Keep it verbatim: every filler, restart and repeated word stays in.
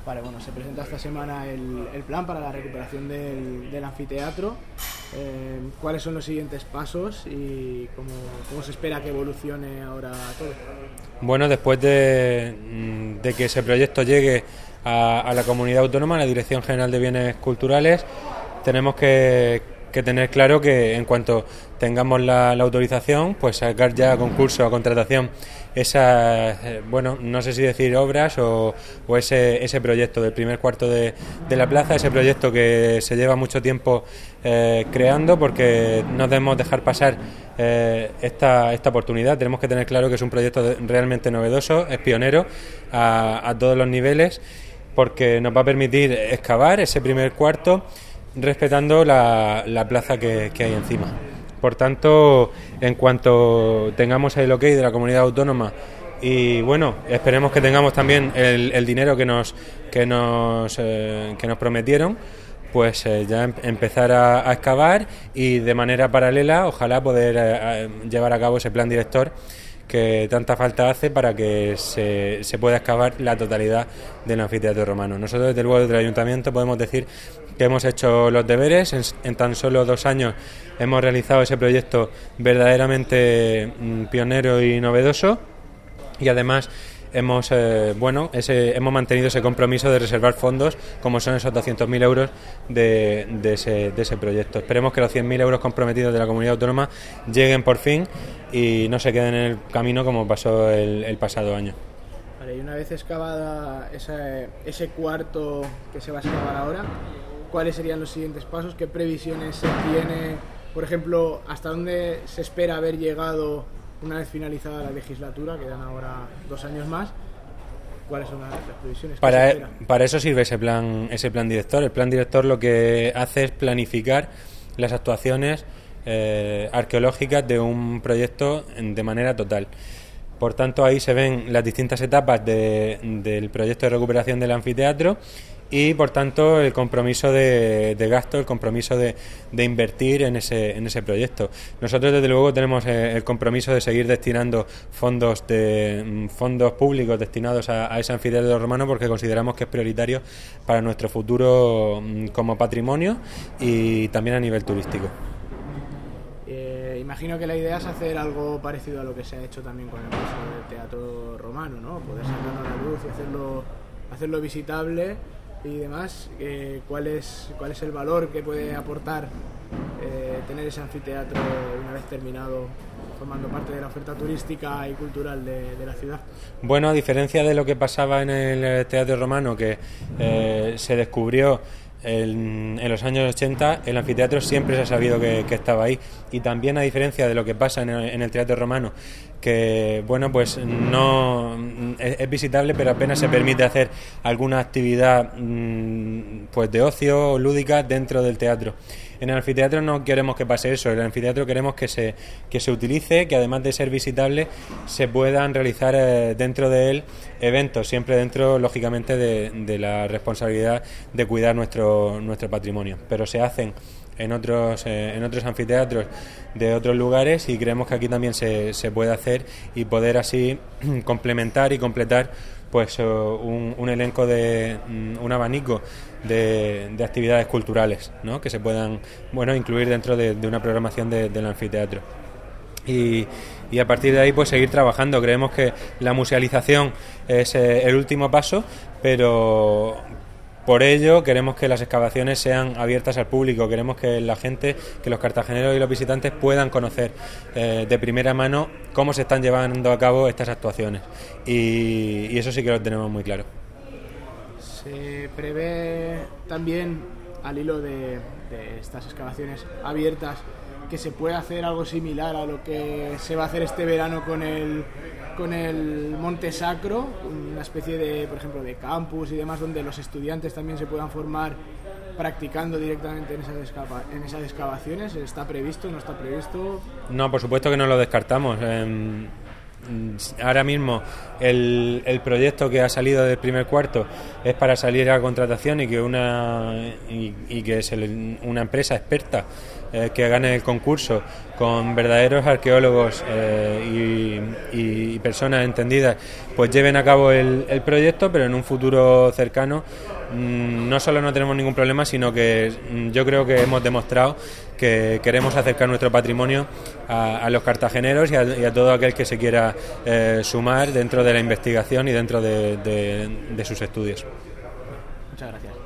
Vale, bueno, se presenta esta semana el, el plan para la recuperación del, del anfiteatro. Eh, ¿Cuáles son los siguientes pasos y cómo, cómo se espera que evolucione ahora todo? Bueno, después de, de que ese proyecto llegue a, a la comunidad autónoma, a la Dirección General de Bienes Culturales, tenemos que, que tener claro que en cuanto tengamos la, la autorización, pues sacar ya a concurso, a contratación, esas, eh, bueno, no sé si decir obras o, o ese, ese proyecto del primer cuarto de, de la plaza, ese proyecto que se lleva mucho tiempo eh, creando, porque no debemos dejar pasar eh, esta, esta oportunidad. Tenemos que tener claro que es un proyecto de, realmente novedoso, es pionero a, a todos los niveles, porque nos va a permitir excavar ese primer cuarto respetando la, la plaza que, que hay encima. Por tanto, en cuanto tengamos el ok de la comunidad autónoma y bueno, esperemos que tengamos también el, el dinero que nos que nos eh, que nos prometieron, pues eh, ya em- empezar a, a excavar y de manera paralela, ojalá poder eh, llevar a cabo ese plan director que tanta falta hace para que se, se pueda excavar la totalidad del anfiteatro romano. Nosotros desde luego desde el Ayuntamiento podemos decir que hemos hecho los deberes, en, en tan solo dos años hemos realizado ese proyecto verdaderamente mm, pionero y novedoso, y además hemos eh, bueno ese, hemos mantenido ese compromiso de reservar fondos, como son esos doscientos mil euros de, de, ese, de ese proyecto. Esperemos que los cien mil euros comprometidos de la comunidad autónoma lleguen por fin y no se queden en el camino como pasó el, el pasado año. Vale, y una vez excavada ese, ese cuarto que se va a excavar ahora, ¿cuáles serían los siguientes pasos? ¿Qué previsiones se tiene? Por ejemplo, ¿hasta dónde se espera haber llegado una vez finalizada la legislatura? Quedan ahora dos años más. ¿Cuáles son las, las previsiones? Para, para eso sirve ese plan, ese plan director. El plan director lo que hace es planificar las actuaciones eh, arqueológicas de un proyecto de manera total. Por tanto, ahí se ven las distintas etapas de, del proyecto de recuperación del anfiteatro y, por tanto, el compromiso de, de gasto, el compromiso de, de invertir en ese, en ese proyecto. Nosotros, desde luego, tenemos el compromiso de seguir destinando fondos de fondos públicos destinados a, a ese anfiteatro romano, porque consideramos que es prioritario para nuestro futuro como patrimonio y también a nivel turístico. Eh, imagino que la idea es hacer algo parecido a lo que se ha hecho también con el Museo del Teatro Romano, ¿no? Poder sacarlo a la luz y hacerlo, hacerlo visitable y demás. Eh, ¿cuál es, cuál es el valor que puede aportar eh, tener ese anfiteatro una vez terminado, formando parte de la oferta turística y cultural de, de la ciudad? Bueno, a diferencia de lo que pasaba en el Teatro Romano, que eh, se descubrió En, en los años ochenta, el anfiteatro siempre se ha sabido que, que estaba ahí, y también a diferencia de lo que pasa en el, en el Teatro Romano, que bueno, pues no es, es visitable, pero apenas se permite hacer alguna actividad pues de ocio o lúdica dentro del teatro. En el anfiteatro no queremos que pase eso. En el anfiteatro queremos que se que se utilice, que además de ser visitable se puedan realizar eh, dentro de él eventos, siempre dentro, lógicamente, de, de la responsabilidad de cuidar nuestro nuestro patrimonio. Pero se hacen en otros eh, en otros anfiteatros de otros lugares, y creemos que aquí también se, se puede hacer y poder así complementar y completar pues un, un elenco de un abanico de, de actividades culturales, ¿no?, que se puedan bueno incluir dentro de, de una programación de, del anfiteatro. Y, y a partir de ahí pues seguir trabajando. Creemos que la musealización es eh, el último paso, pero por ello queremos que las excavaciones sean abiertas al público, queremos que la gente, que los cartageneros y los visitantes puedan conocer eh, de primera mano cómo se están llevando a cabo estas actuaciones, y, y eso sí que lo tenemos muy claro. Se prevé también, al hilo de, de estas excavaciones abiertas, que se puede hacer algo similar a lo que se va a hacer este verano con el con el Monte Sacro, una especie de, por ejemplo, de campus y demás, donde los estudiantes también se puedan formar practicando directamente en esas, excava- en esas excavaciones. ¿Está previsto? ¿No está previsto? No, por supuesto que no lo descartamos. Eh, ahora mismo el, el proyecto que ha salido del primer cuarto es para salir a contratación y que una y, y que se le, una empresa experta eh, que gane el concurso con verdaderos arqueólogos eh, y, y personas entendidas, pues lleven a cabo el, el proyecto, pero en un futuro cercano mmm, no solo no tenemos ningún problema, sino que mmm, yo creo que hemos demostrado que queremos acercar nuestro patrimonio a, a los cartageneros y a, y a todo aquel que se quiera eh, sumar dentro de la investigación y dentro de, de, de sus estudios. Muchas gracias.